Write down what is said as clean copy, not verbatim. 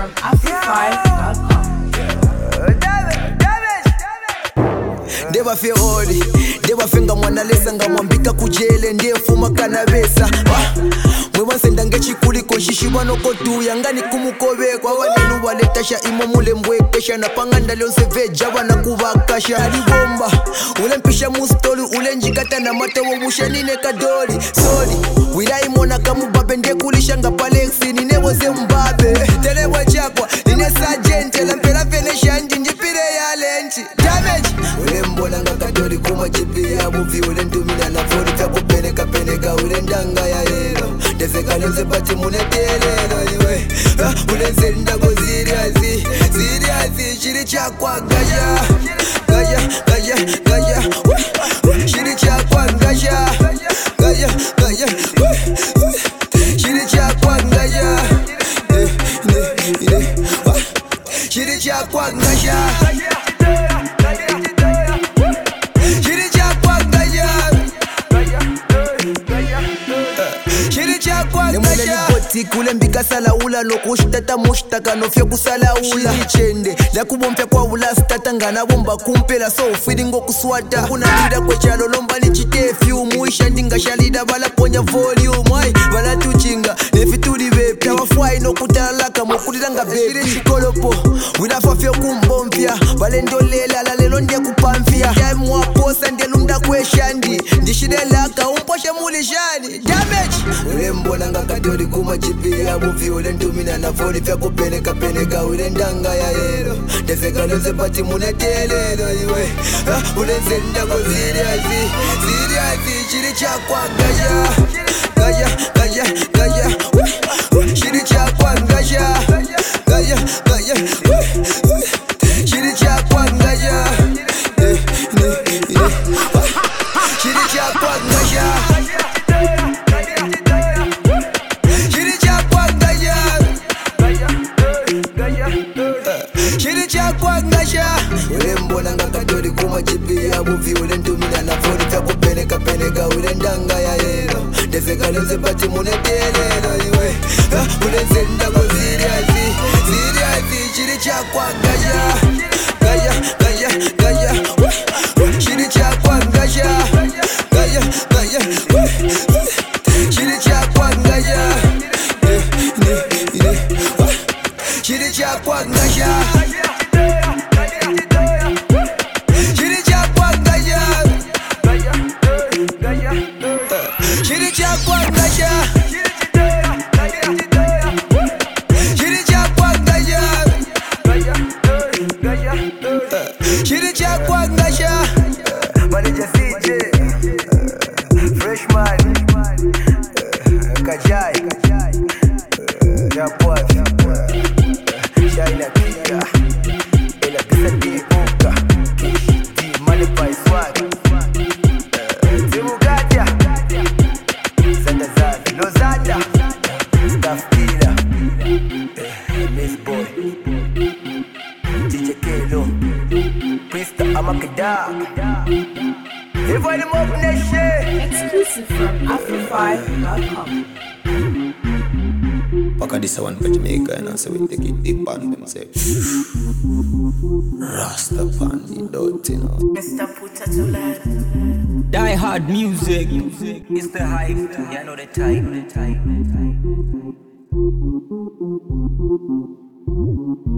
from Afro5.com. Deva fe ori, deva fenga mwana lesa nga mwambika kujele ndiye fuma kanabesa. Mwewa senda ngechi kuliko shishi wanoko tu yangani kumukobe kwa wanenu waletasha imo mule mwekesha na panganda leonse veja wana kuvakasha alibomba ule mpisha mustoli ule njikata na mate wobusha nine kadoli soli wila imona kamubabe nde kulishanga palexi nine wose mbabe telewa chakwa nine sajente la mpela fenesha njipire ya lenchi damage ule mbona nga kadoli kuma jipi ya muvi ule ntumina na fori vya kupeneka peneka ule ndanga ya hero Defeka lenze bati munetelelo iwe Ulenze ndago ziriazi Shiri chakwa gaja Gaja, gaja, gaja Shiri chakwa gaja Gaja, gaja Shiri chakwa gaja Shiri chakwa gaja kule mbika sala ula lokushtata mushtaka nofya kusala ula chende la kubompya kwa ula stata ngana bomba kumpela so feeling okuswata kuna lida kwa chalo lomba ni chitefyu muisha ndinga shalida bala ponya volume ai bala tuchinga nefituli bepya wafwai no kutalaka mokutanga bebe chikolopo wina fafyo kumbompya bale ndolela la lelo ndiye kupamfya time waposa ndiye lumda kweshandi ndishidela ka umposhe mulishani damage ule mbona ngakadoli kuma chipi ya muvi ule ntumina na foni vya kupeneka peneka ule ndanga ya hero Defeka lenze bati munetelelo iwe Ulenze ndago ziriazi Shiri chakwa gaja Gaja, gaja, gaja Shiri chakwa gaja Gaja, gaja Shiri chakwa gaja Shiri chakwa gaja ule mbona nga kadoli kuma jipi ya muvi ule ntumina na foni vya kupeneka peneka ule ndanga ya hero Defeka lenze bati munetelelo iwe Ulenze ndago ziriazi Shiri chakwa gaja Gaja, gaja, gaja Shiri chakwa gaja Gaja, gaja Shiri chakwa gaja Shiri chakwa gaja Shiri chakwa gaja Shiri chakwa gaja Shiri chakwa gaja Manager CJ Freshman Kajai Rapwaf Shaina Kika Ela Kisa Dini Oka Di Manipai Swag Zimugaja Lozada Staff Killer Miss Boy DJ Kelo Prista Amakada Everybody move nation Exclusive from Afro5.com. Paka this one for Jamaica and I say we take it deep on them say Rasta pan the dot you know Mr. Putatula Die Hard Music It's the hype, you know the type.